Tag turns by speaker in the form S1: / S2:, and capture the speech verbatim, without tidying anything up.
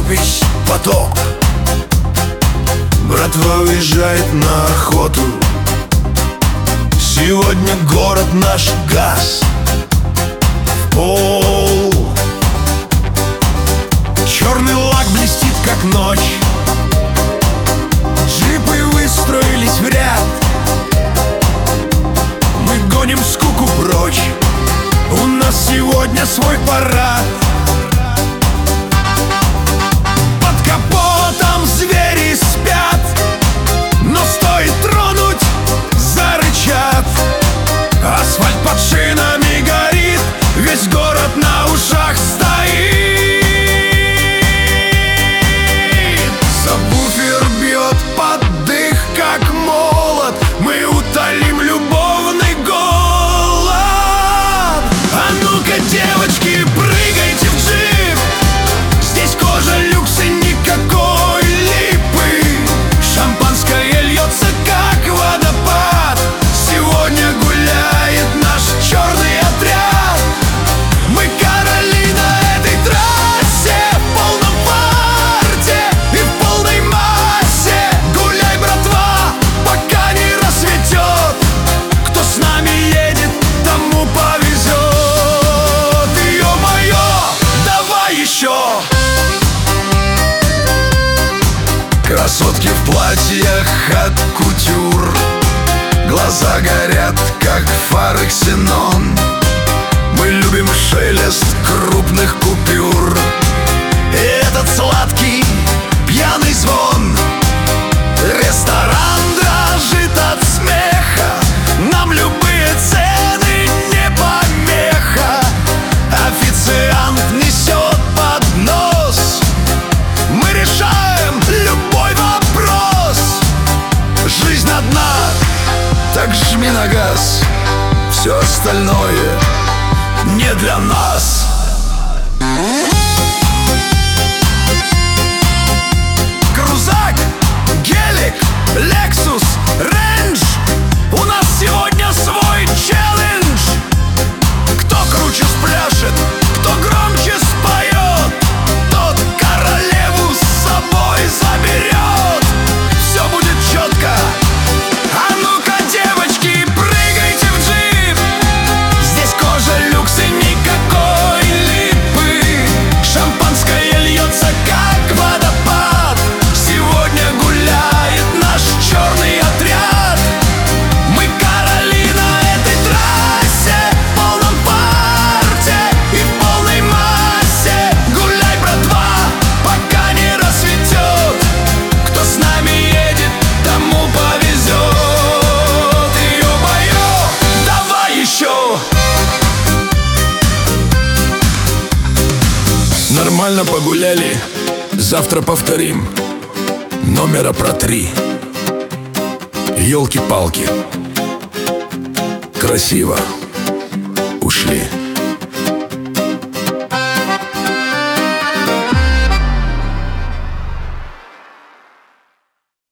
S1: опись поток. Братва уезжает на охоту. Сегодня город наш газ в пол. Черный лак блестит, как ночь. Джипы выстроились в ряд. Мы гоним скуку прочь. У нас сегодня свой парад. Под капотом звери спят, но стоит тронуть, зарычат. Асфальт под шинами горит, весь город на ушах стоит. Сабвуфер бьет под дых, как молот. Мы утолим любовный голод. А ну-ка, девочки, прыгайте в джип. Здесь кожа, люкс и никакой липы. Шампанское льется, как водопад. Сегодня гуляет наш черный отряд. Мы короли на этой трассе, в полном фарте и в полной массе. Гуляй, братва, пока не рассветет. Кто с нами едет, тому повезет. Ё-моё, давай еще! Красотки в платьях от кутюр. Глаза горят, как фары ксенон. Мы любим шелест крупных купюр и этот сладкий пьяный звон. Ресторан дрожит от смеха. Нам любые цены не помеха. Официант несет поднос. Мы решаем любой вопрос. Жизнь одна, так жми на газ. Все остальное не для нас. Крузак, гелик, Лексус, Рейндж. У нас сегодня свой челлендж. Кто круче спляшет, кто громче споет, тот королеву с собой заберет. Все будет четко. А ну-ка, девочки, прыгайте в джип. Здесь кожа, люкс и никакой липы. Шампанское льется, как водопад. Сегодня гуляет наш черный отряд. Мы короли на этой трассе, в полном фарте и в полной массе. Гуляй, братва, пока не рассветет. Кто с нами едет, тому повезет. Ё-моё, давай еще! Нормально погуляли, завтра повторим. Номера про три. Ёлки-палки, красиво ушли.